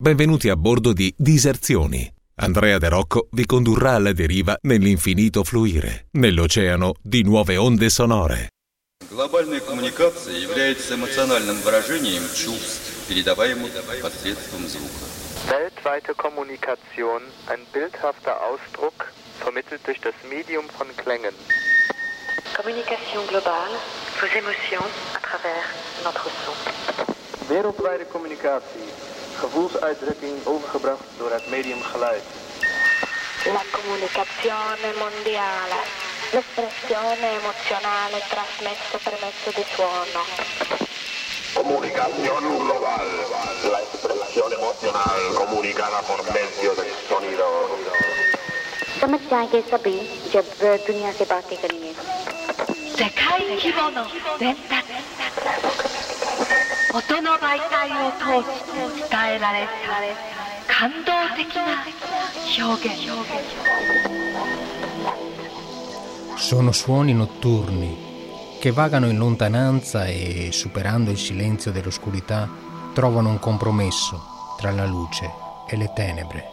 Benvenuti a bordo di Diserzioni. Andrea De Rocco vi condurrà alla deriva nell'infinito fluire, nell'oceano di nuove onde sonore. Глобальная коммуникация является эмоциональным выражением чувств, передаваемых посредством звука. Weltweite Kommunikation, ein bildhafter Ausdruck, vermittelt durch das Medium von Klängen. Communication globale, vos émotions à travers notre son. Wereldwijde communicatie, gevoelsuitdrukking overgebracht door het medium geluid. La comunicazione mondiale, l'espressione emozionale trasmessa per mezzo di suono. Comunicación global, la expresión emocional comunicada por medio del sonido. समझ जाएंगे सभी जब दुनिया से बातें करेंगे. 世界規模の伝達、音の媒体を通して伝えられた感動的な表現。 Sono suoni notturni che vagano in lontananza e, superando il silenzio dell'oscurità, trovano un compromesso tra la luce e le tenebre.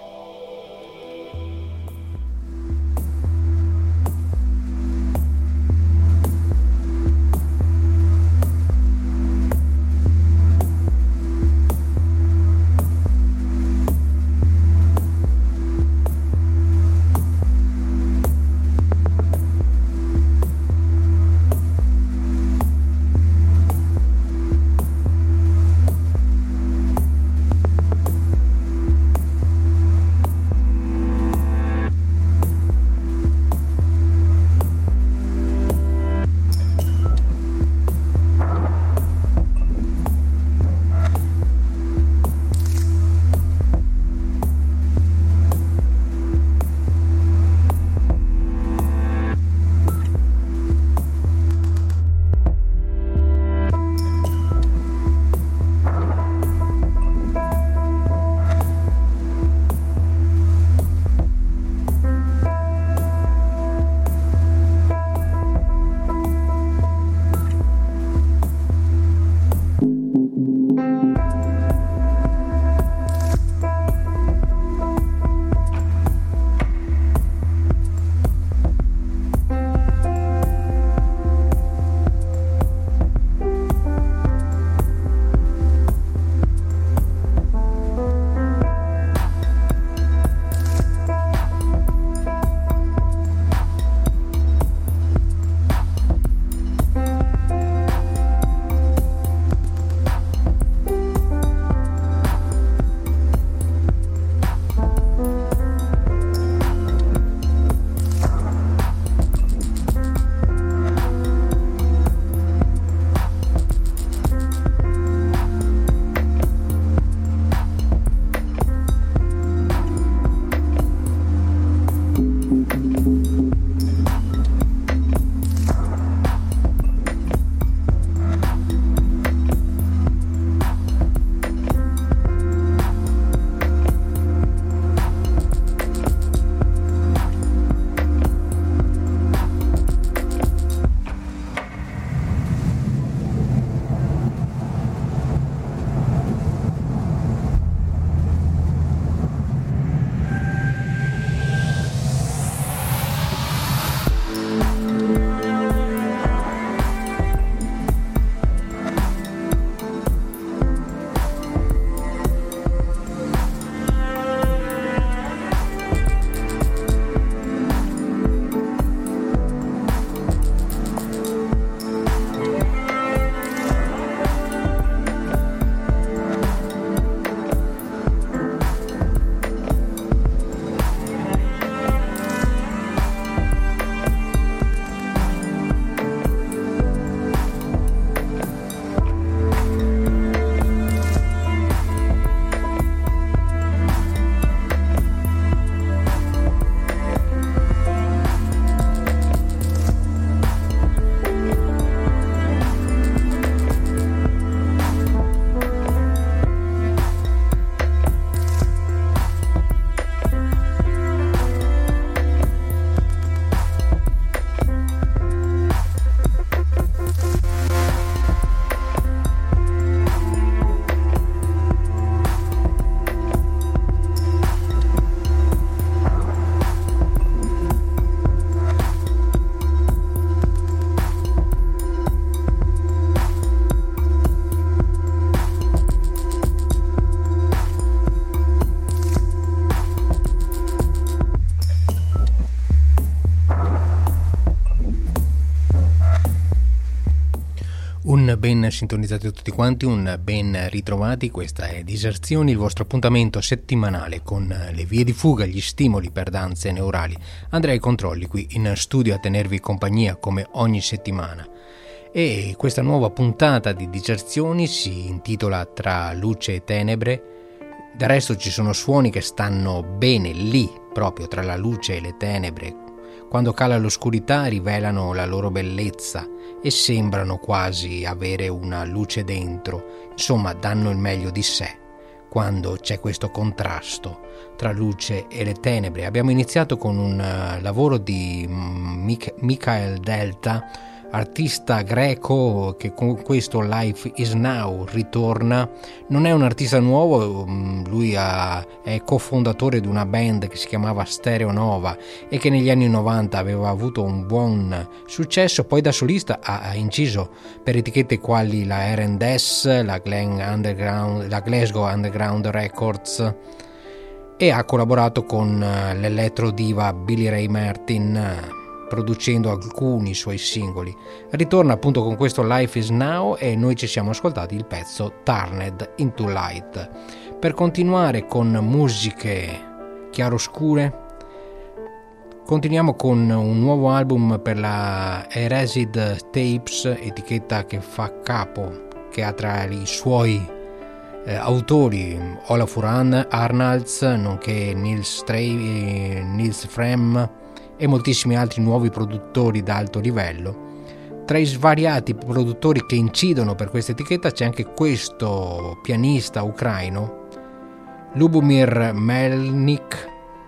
ben sintonizzati tutti quanti, un ben ritrovati. Questa è Diserzioni, il vostro appuntamento settimanale con le vie di fuga, gli stimoli per danze neurali. Andrea ai controlli qui in studio a tenervi compagnia come ogni settimana. E questa nuova puntata di Diserzioni si intitola Tra luce e tenebre. Del resto ci sono suoni che stanno bene lì, proprio tra la luce e le tenebre. Quando cala l'oscurità rivelano la loro bellezza e sembrano quasi avere una luce dentro, insomma danno il meglio di sé quando c'è questo contrasto tra luce e le tenebre. Abbiamo iniziato con un lavoro di Michael Delta, artista greco che con questo Life is Now ritorna. Non è un artista nuovo, lui è cofondatore di una band che si chiamava Stereo Nova e che negli anni 90 aveva avuto un buon successo. Poi da solista ha inciso per etichette quali la R&S, la Glasgow Underground Records, e ha collaborato con l'elettro diva Billy Ray Martin, producendo alcuni suoi singoli. Ritorna appunto con questo Life is Now e noi ci siamo ascoltati il pezzo Turned into Light. Per continuare con musiche chiaroscure, continuiamo con un nuovo album per la Erased Tapes, etichetta che fa capo, che ha tra i suoi autori Olafur Arnalds, nonché Nils Frem e moltissimi altri nuovi produttori d'alto livello. Tra i svariati produttori che incidono per questa etichetta c'è anche questo pianista ucraino, Lubomir Melnik,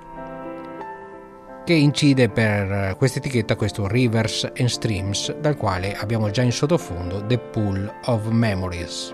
che incide per questa etichetta questo Rivers and Streams, dal quale abbiamo già in sottofondo The Pool of Memories.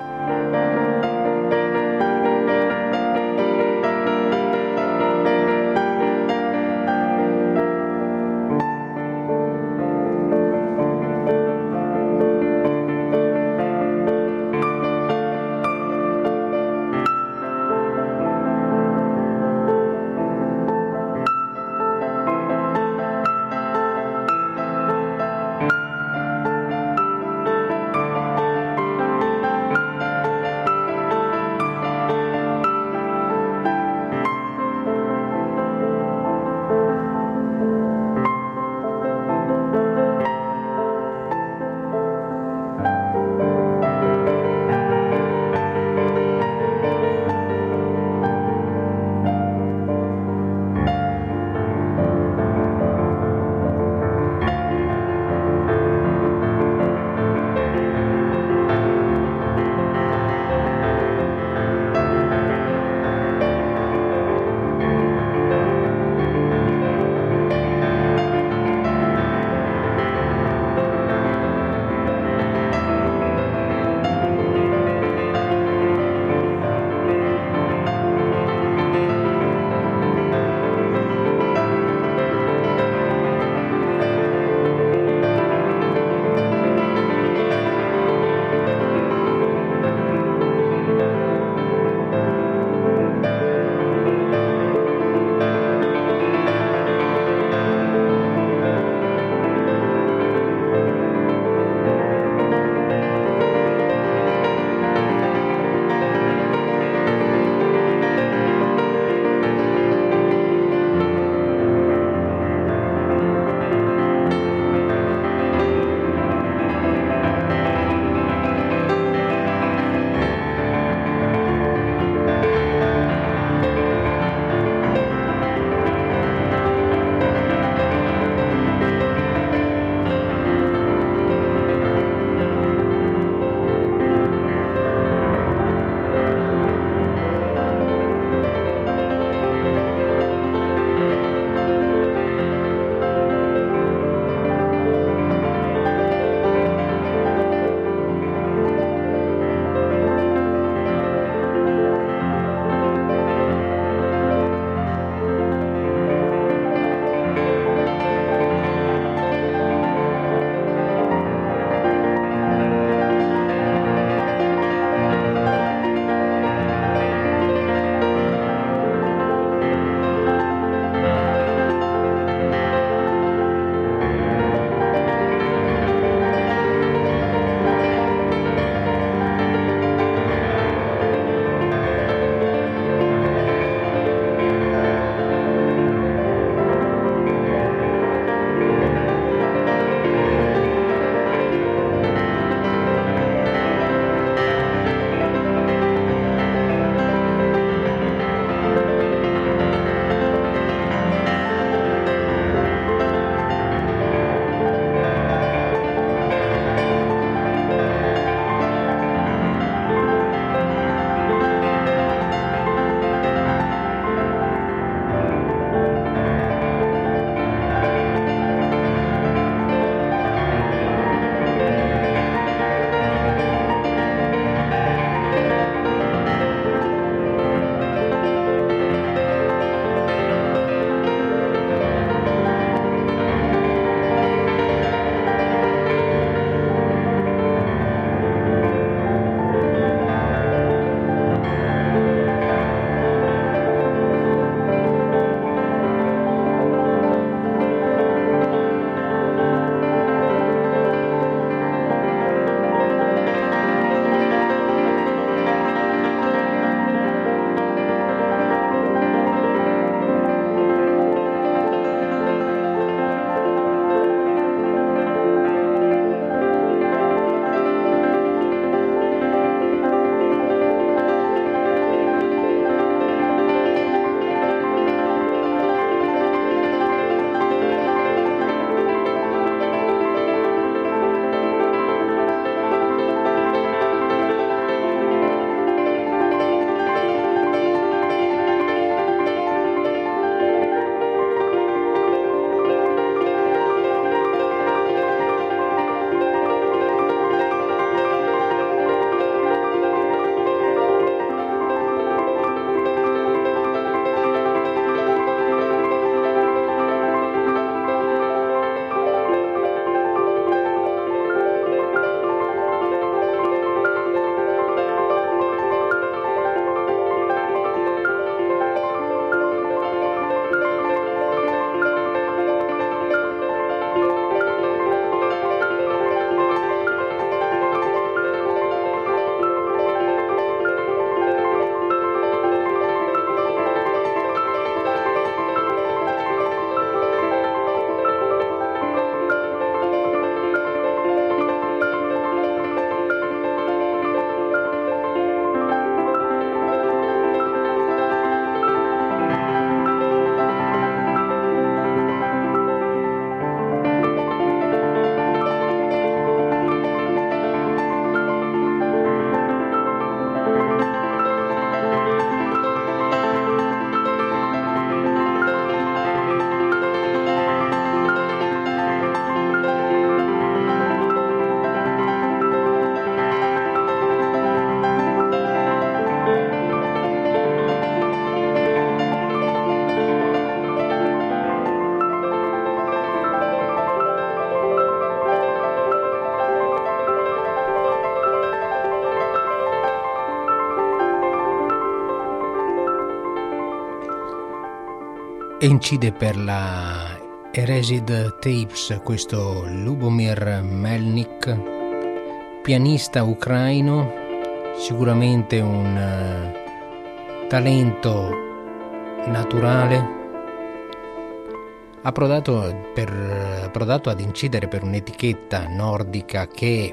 e incide per la Erased Tapes questo Lubomir Melnik, pianista ucraino, sicuramente un talento naturale, approdato ad incidere per un'etichetta nordica che,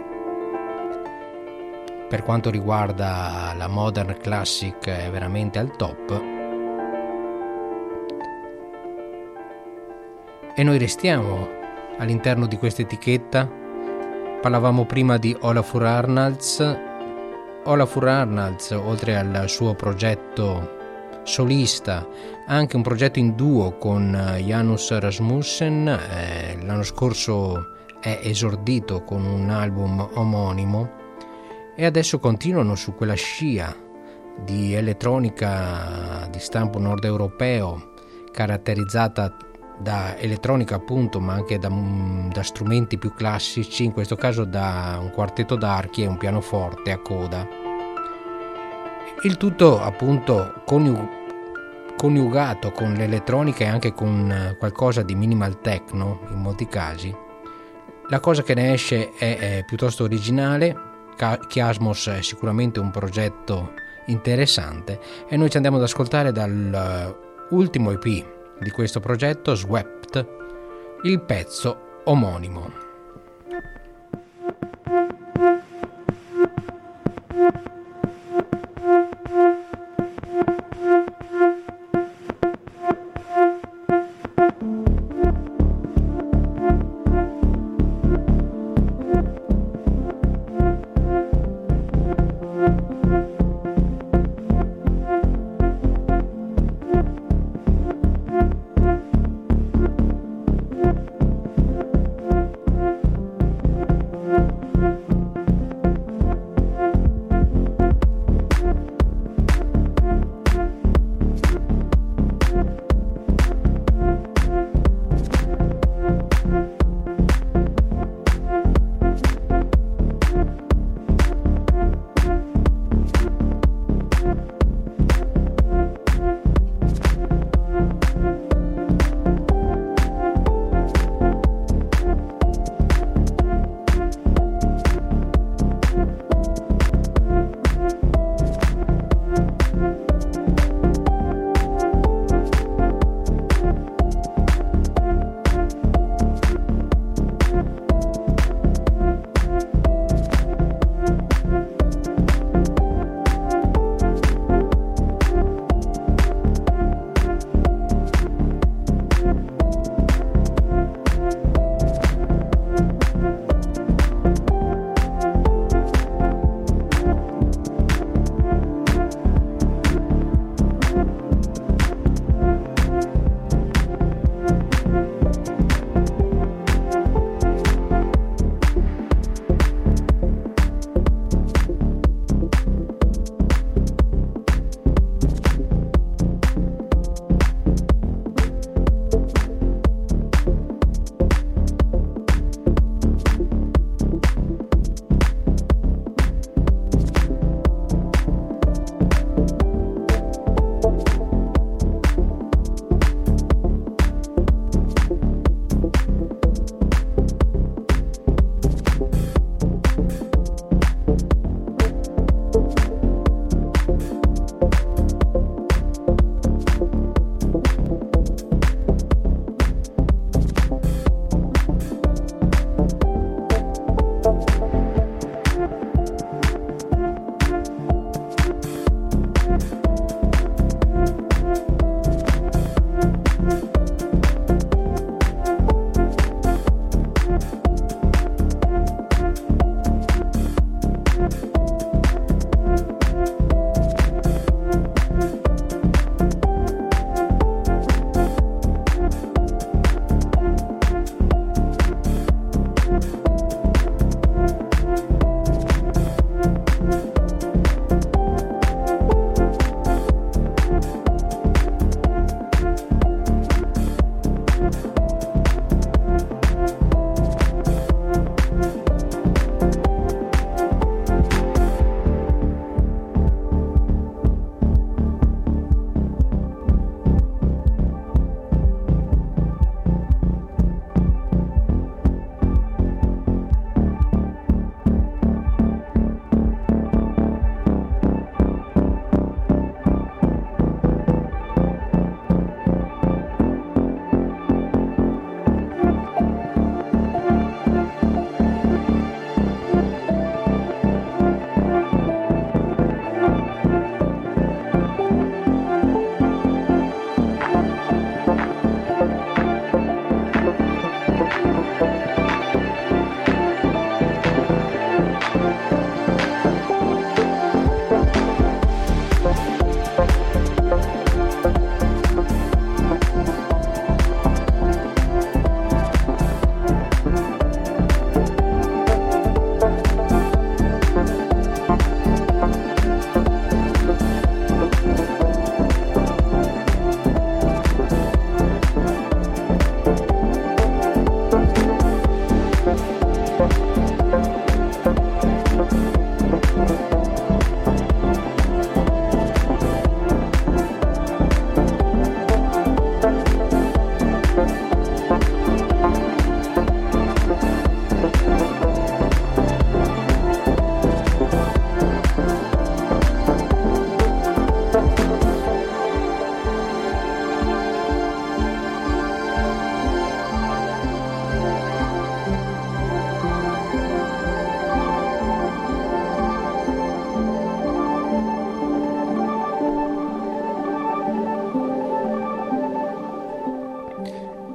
per quanto riguarda la modern classic, è veramente al top. E noi restiamo all'interno di questa etichetta. Parlavamo prima di Olafur Arnalds. Olafur Arnalds, oltre al suo progetto solista, ha anche un progetto in duo con Janus Rasmussen. L'anno scorso è esordito con un album omonimo e adesso continuano su quella scia di elettronica di stampo nord europeo, caratterizzata da elettronica appunto, ma anche da strumenti più classici, in questo caso da un quartetto d'archi e un pianoforte a coda. Il tutto appunto coniugato con l'elettronica e anche con qualcosa di minimal techno in molti casi. La cosa che ne esce è piuttosto originale. Chiasmos è sicuramente un progetto interessante e noi ci andiamo ad ascoltare dall'ultimo EP di questo progetto, Swept, il pezzo omonimo.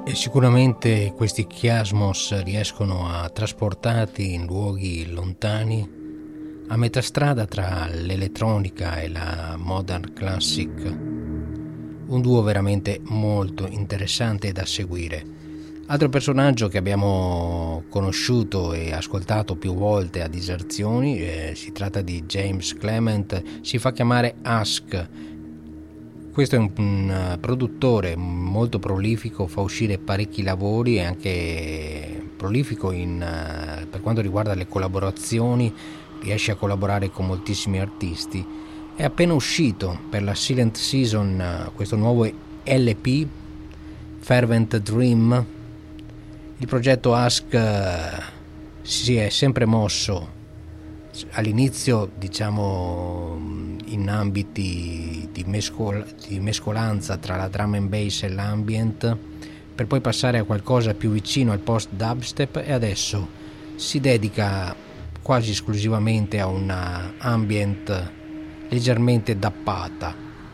E sicuramente questi chiasmos riescono a trasportarti in luoghi lontani, a metà strada tra l'elettronica e la modern classic. Un duo veramente molto interessante da seguire. Altro personaggio che abbiamo conosciuto e ascoltato più volte a Diserzioni, si tratta di James Clement, si fa chiamare Ask. Questo è un produttore molto prolifico, fa uscire parecchi lavori e anche prolifico per quanto riguarda le collaborazioni, riesce a collaborare con moltissimi artisti. È appena uscito per la Silent Season questo nuovo LP, Fervent Dream. Il progetto Ask si è sempre mosso all'inizio, diciamo, in ambiti di mescolanza tra la drum and bass e l'ambient, per poi passare a qualcosa più vicino al post dubstep, e adesso si dedica quasi esclusivamente a una ambient leggermente dappata.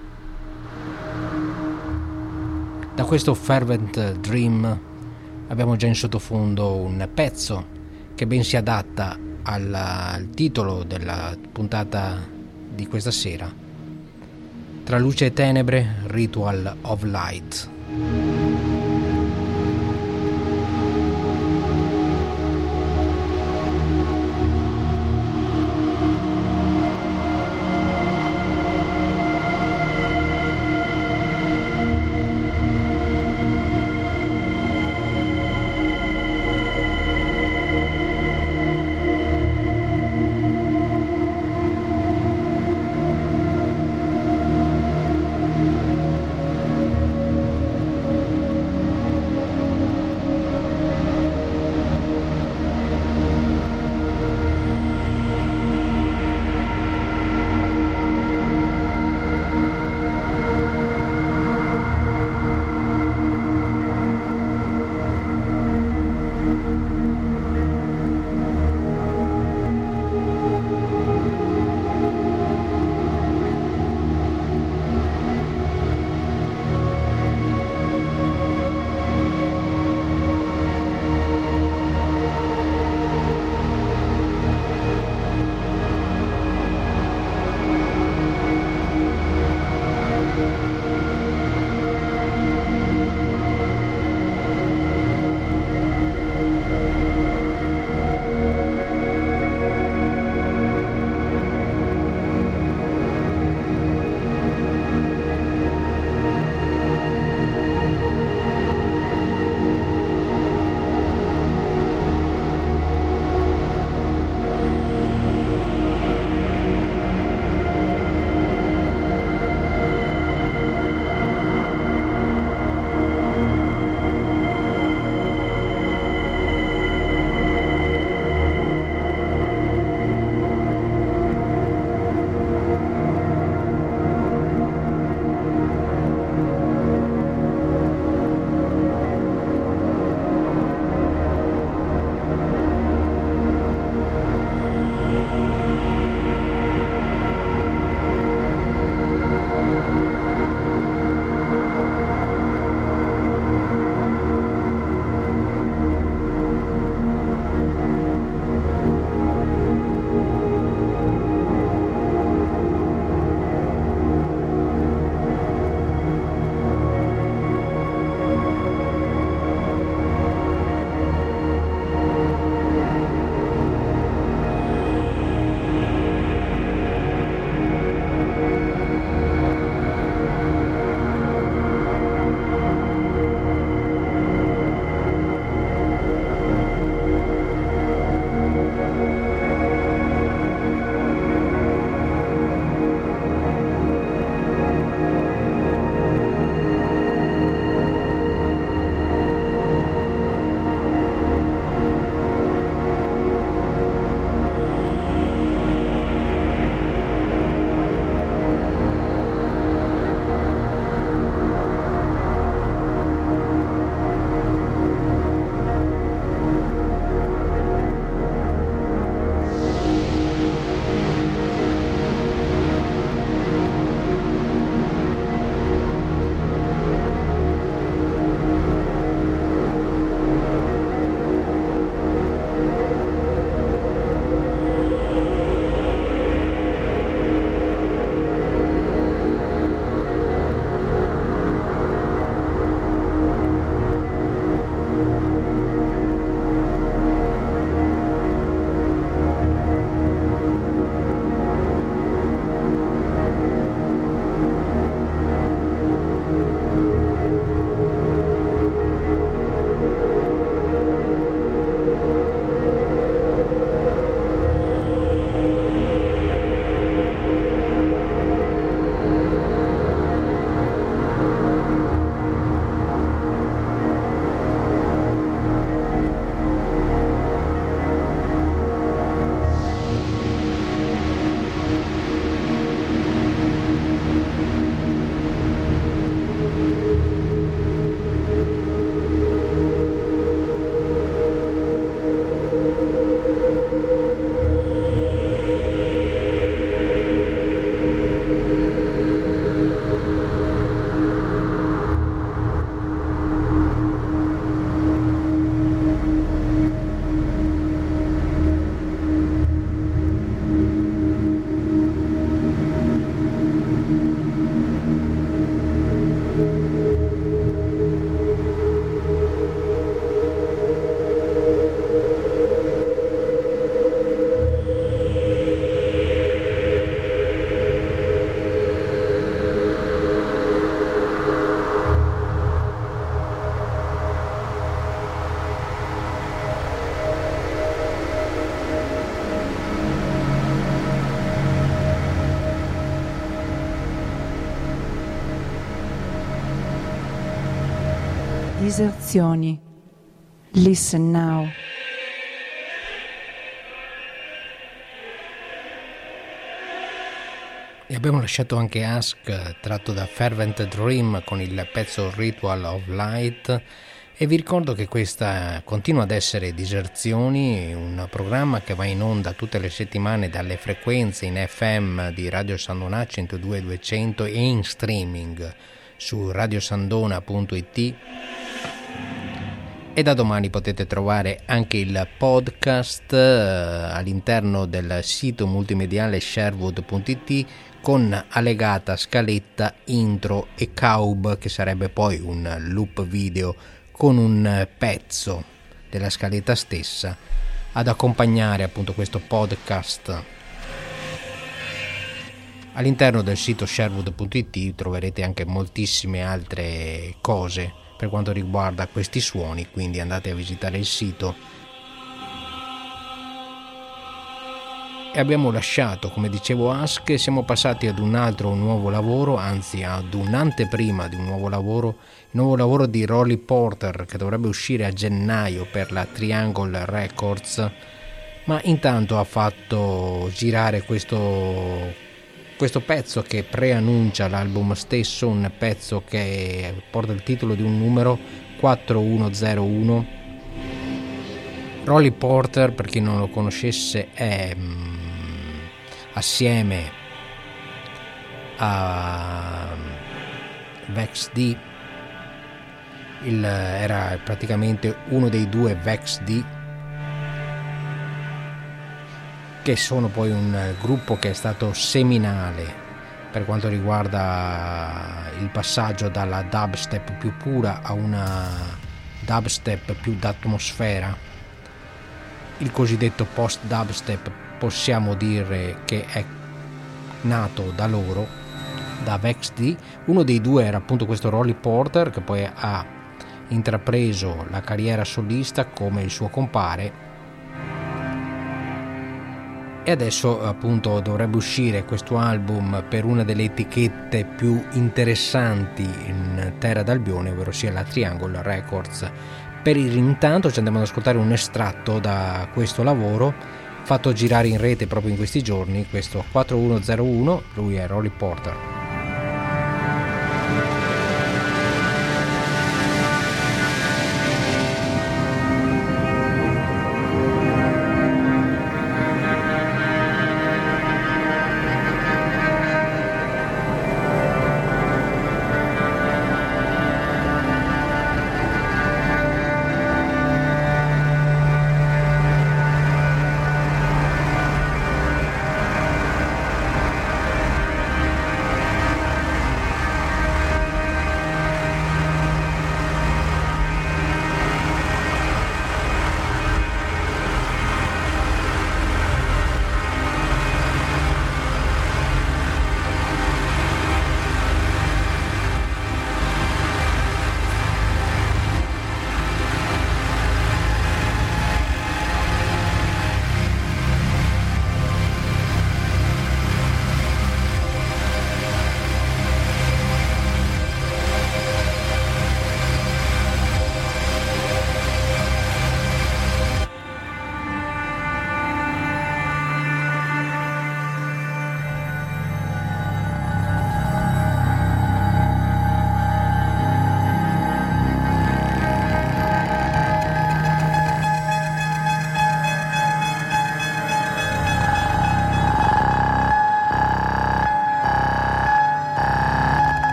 Da questo Fervent Dream abbiamo già in sottofondo un pezzo che ben si adatta al titolo della puntata di questa sera: Tra luce e tenebre, Ritual of Light. Diserzioni. Listen now. E abbiamo lasciato anche Ask, tratto da Fervent Dream, con il pezzo Ritual of Light. E vi ricordo che questa continua ad essere Diserzioni, un programma che va in onda tutte le settimane dalle frequenze in FM di Radio Sandona 102.200 e in streaming su radiosandona.it. E da domani potete trovare anche il podcast all'interno del sito multimediale sherwood.it con allegata scaletta, intro e caub, che sarebbe poi un loop video con un pezzo della scaletta stessa ad accompagnare appunto questo podcast. All'interno del sito sherwood.it troverete anche moltissime altre cose per quanto riguarda questi suoni, quindi andate a visitare il sito. E abbiamo lasciato, come dicevo, Ask, e siamo passati ad un altro nuovo lavoro, anzi ad un'anteprima di un nuovo lavoro, il nuovo lavoro di Rolly Porter, che dovrebbe uscire a gennaio per la Triangle Records, ma intanto ha fatto girare questo pezzo che preannuncia l'album stesso, un pezzo che porta il titolo di un numero 4101. Rolly Porter, per chi non lo conoscesse, è assieme a Vex D, era praticamente uno dei due Vex D, che sono poi un gruppo che è stato seminale per quanto riguarda il passaggio dalla dubstep più pura a una dubstep più d'atmosfera. Il cosiddetto post-dubstep possiamo dire che è nato da loro, da Vex D. Uno dei due era appunto questo Rolly Porter, che poi ha intrapreso la carriera solista come il suo compare, e adesso appunto dovrebbe uscire questo album per una delle etichette più interessanti in terra d'Albione, ovvero sia la Triangle Records. Per il intanto ci andiamo ad ascoltare un estratto da questo lavoro fatto girare in rete proprio in questi giorni, questo 4101, lui è Rolly Porter.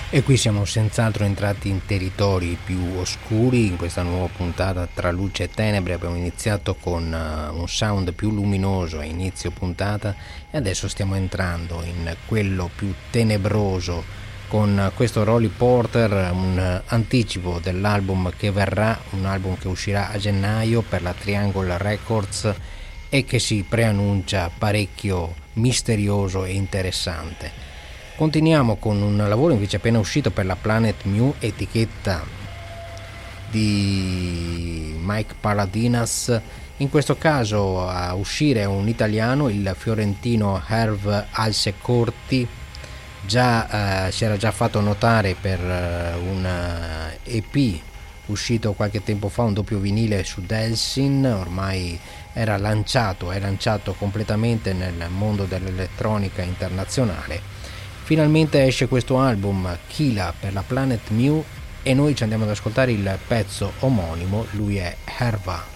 E qui siamo senz'altro entrati in territori più oscuri. In questa nuova puntata tra luce e tenebre abbiamo iniziato con un sound più luminoso a inizio puntata e adesso stiamo entrando in quello più tenebroso con questo Rolly Porter, un anticipo dell'album che verrà, un album che uscirà a gennaio per la Triangle Records e che si preannuncia parecchio misterioso e interessante. Continuiamo con un lavoro invece appena uscito per la Planet Mu, etichetta di Mike Paladinas. In questo caso a uscire è un italiano, il fiorentino Herve Alsecorti. Si era già fatto notare per un EP uscito qualche tempo fa, un doppio vinile su Delsin. Ormai è lanciato completamente nel mondo dell'elettronica internazionale. Finalmente esce questo album Kila per la Planet Mu e noi ci andiamo ad ascoltare il pezzo omonimo. Lui è Herva.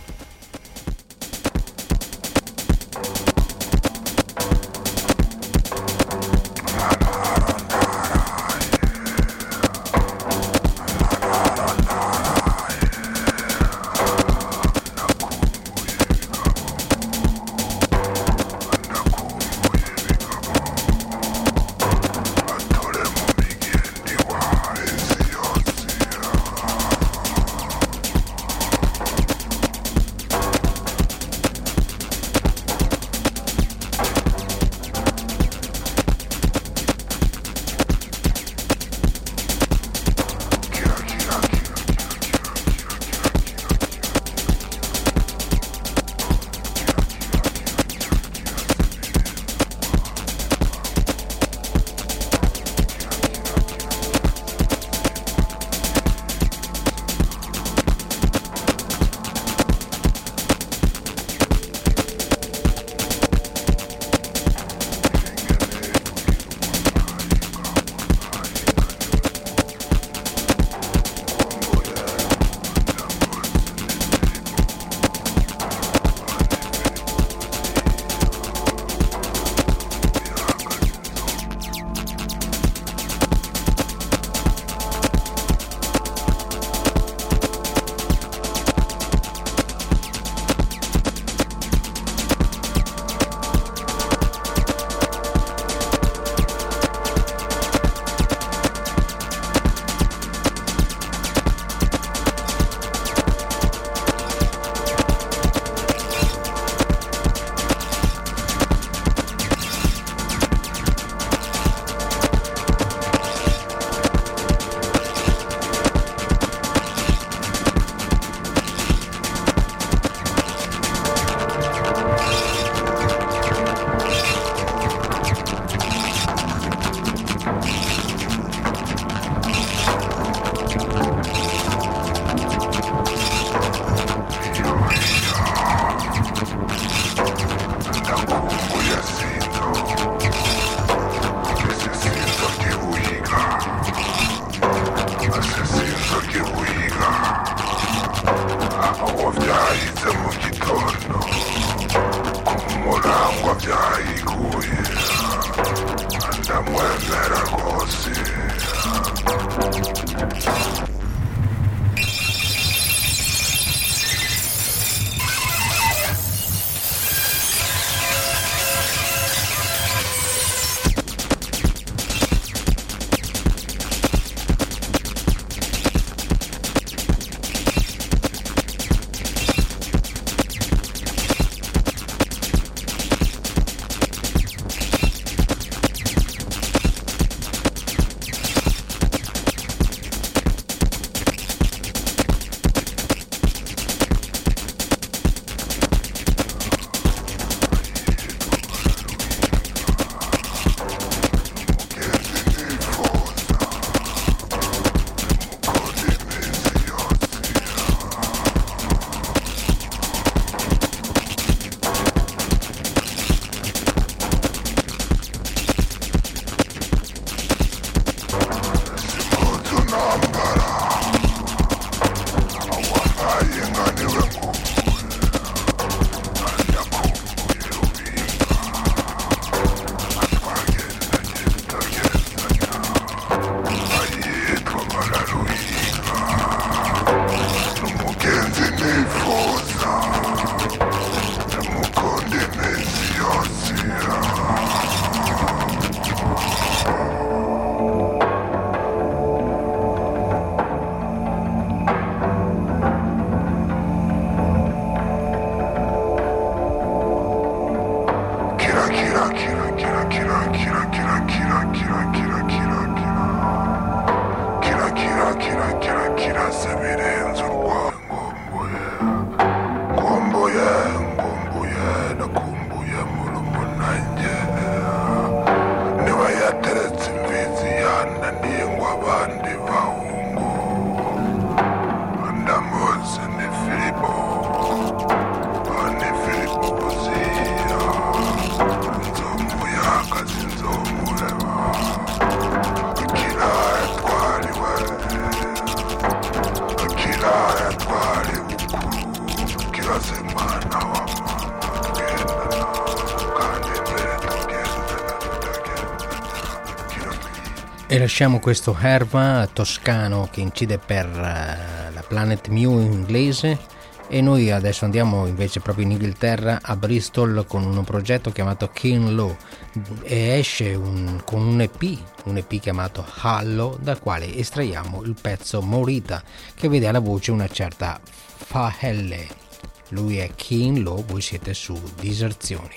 E lasciamo questo Herva toscano che incide per la Planet Mu inglese, e noi adesso andiamo invece proprio in Inghilterra, a Bristol, con un progetto chiamato Keen Law, e esce con un EP chiamato Hallo, dal quale estraiamo il pezzo Morita, che vede alla voce una certa Fahelle. Lui è Keen Law, voi siete su Diserzioni.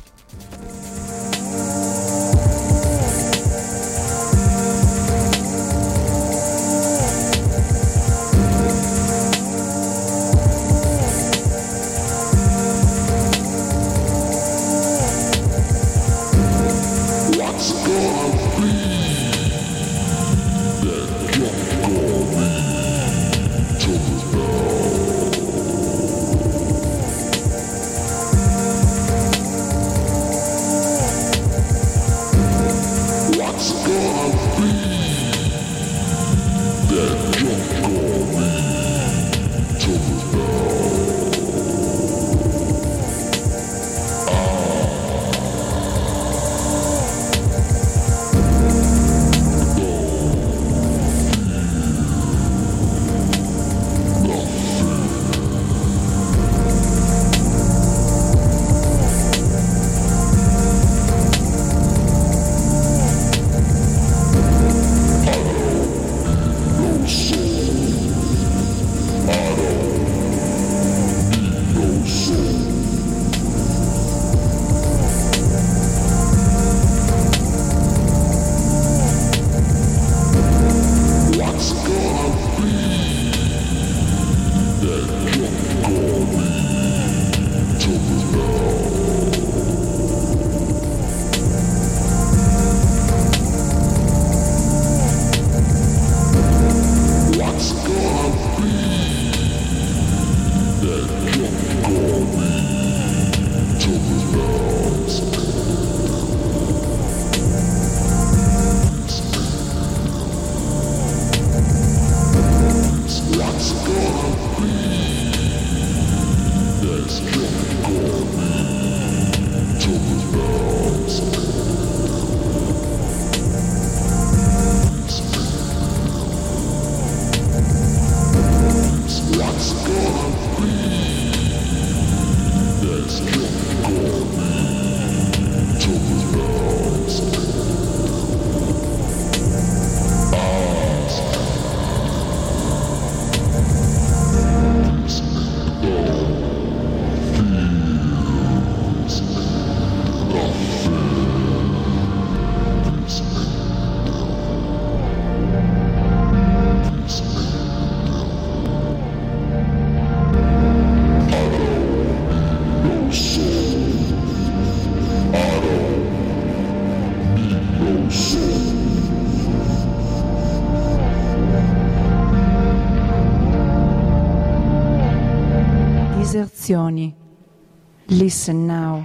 Diserzioni. Listen now.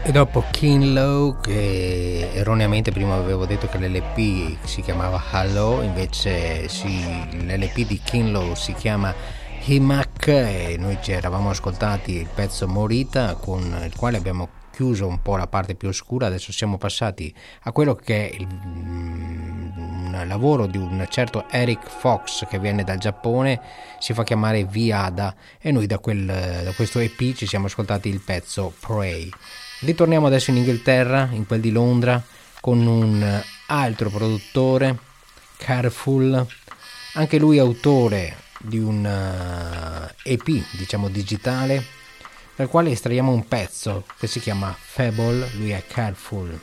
E dopo Kinlow, che erroneamente prima avevo detto che l'LP si chiamava Hello, invece l'LP di Kinlow si chiama Himak, e noi ci eravamo ascoltati il pezzo Morita, con il quale abbiamo chiuso un po' la parte più oscura. Adesso siamo passati a quello che è un lavoro di un certo Eric Fox, che viene dal Giappone, si fa chiamare Viada, e noi da questo EP ci siamo ascoltati il pezzo Pray. Ritorniamo adesso in Inghilterra, in quel di Londra, con un altro produttore, Careful, anche lui autore di un EP, diciamo digitale, dal quale estraiamo un pezzo che si chiama Fable. Lui è Careful.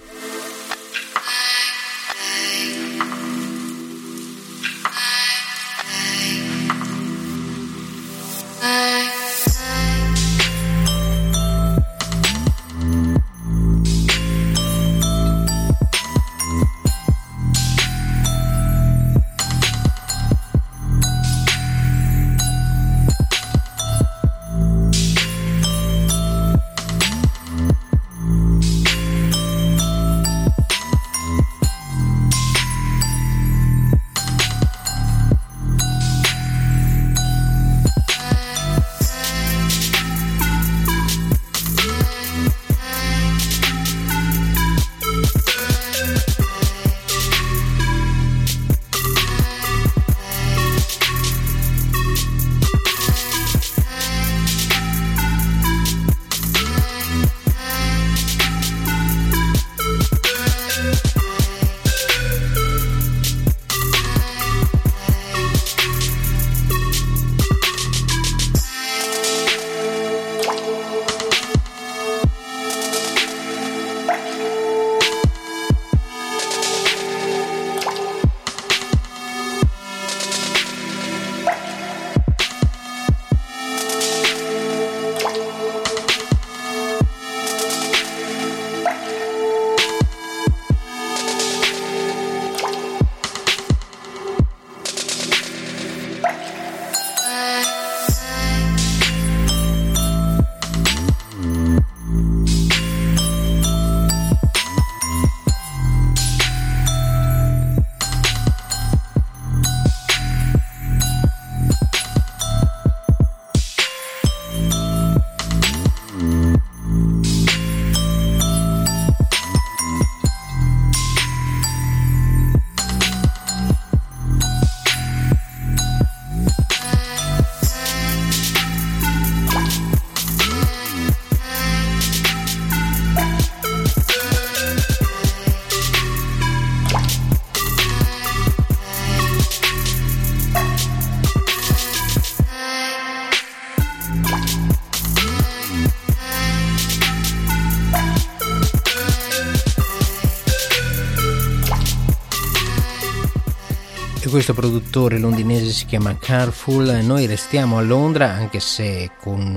Questo produttore londinese si chiama Careful. Noi restiamo a Londra, anche se con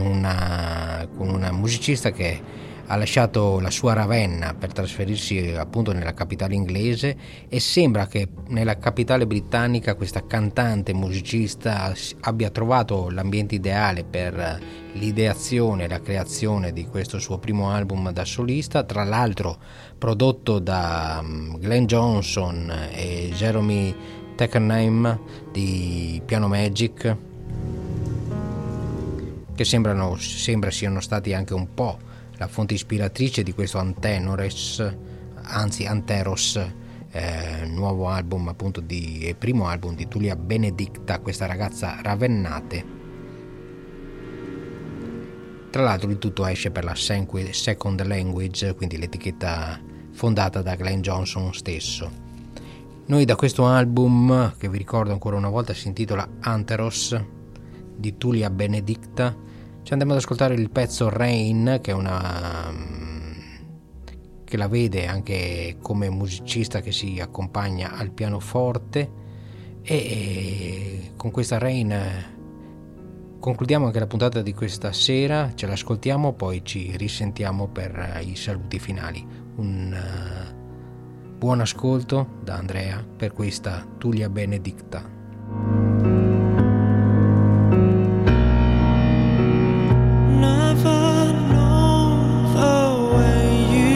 una musicista che ha lasciato la sua Ravenna per trasferirsi appunto nella capitale inglese, e sembra che nella capitale britannica questa cantante musicista abbia trovato l'ambiente ideale per l'ideazione e la creazione di questo suo primo album da solista, tra l'altro prodotto da Glenn Johnson e Jeremy Teckenheim di Piano Magic, che sembra siano stati anche un po' la fonte ispiratrice di questo Anteros, nuovo album appunto primo album di Tulia Benedicta, questa ragazza ravennate. Tra l'altro il tutto esce per la Second Language, quindi l'etichetta fondata da Glenn Johnson stesso. Noi da questo album, che vi ricordo ancora una volta si intitola Anteros di Tulia Benedicta, ci andiamo ad ascoltare il pezzo Rain, che è che la vede anche come musicista che si accompagna al pianoforte, e con questa Rain concludiamo anche la puntata di questa sera. Ce l'ascoltiamo, poi ci risentiamo per i saluti finali. Un buon ascolto da Andrea per questa Tulia Benedicta. Never know the way you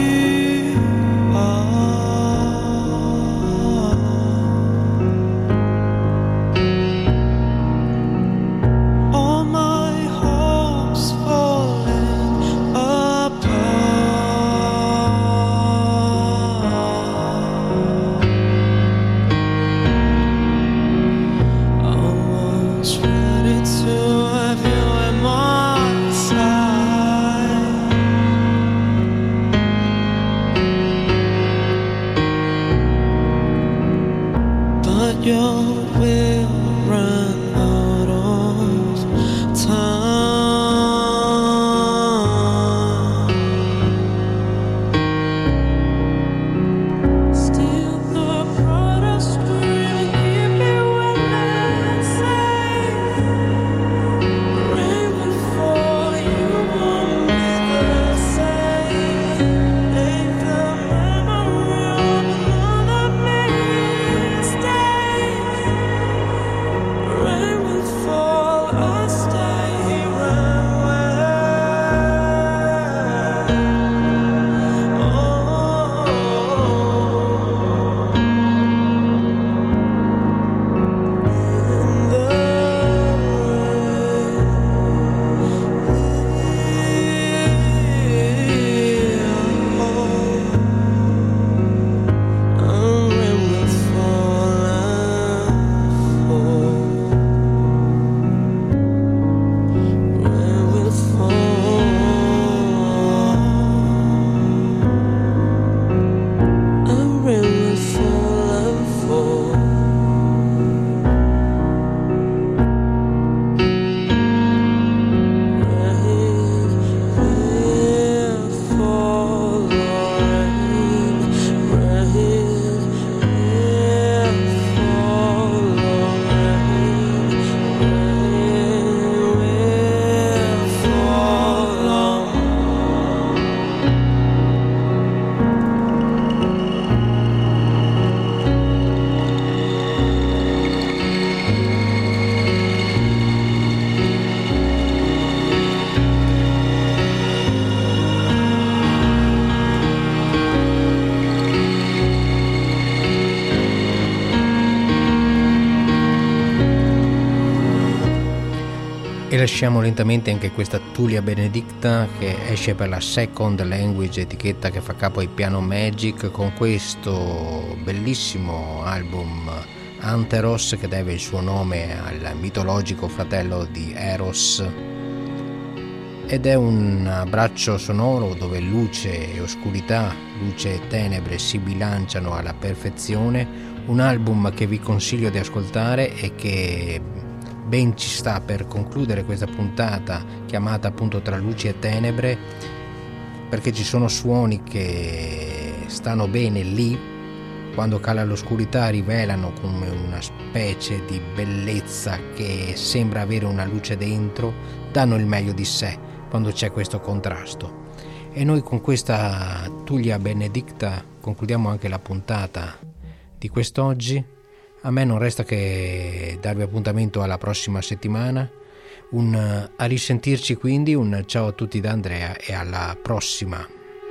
E lasciamo lentamente anche questa Tulia Benedicta, che esce per la Second Language, etichetta che fa capo ai Piano Magic, con questo bellissimo album Anteros, che deve il suo nome al mitologico fratello di Eros, ed è un abbraccio sonoro dove luce e oscurità, luce e tenebre si bilanciano alla perfezione. Un album che vi consiglio di ascoltare e che ben ci sta per concludere questa puntata chiamata appunto Tra luci e tenebre, perché ci sono suoni che stanno bene lì, quando cala l'oscurità rivelano come una specie di bellezza che sembra avere una luce dentro, danno il meglio di sé quando c'è questo contrasto. E noi con questa Tulia Benedicta concludiamo anche la puntata di quest'oggi. A me non resta che darvi appuntamento alla prossima settimana. A risentirci quindi, un ciao a tutti da Andrea e alla prossima.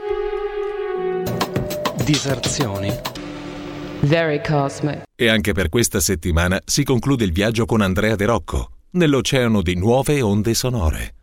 Diserzioni. Very cosmic. E anche per questa settimana si conclude il viaggio con Andrea De Rocco nell'oceano di nuove onde sonore.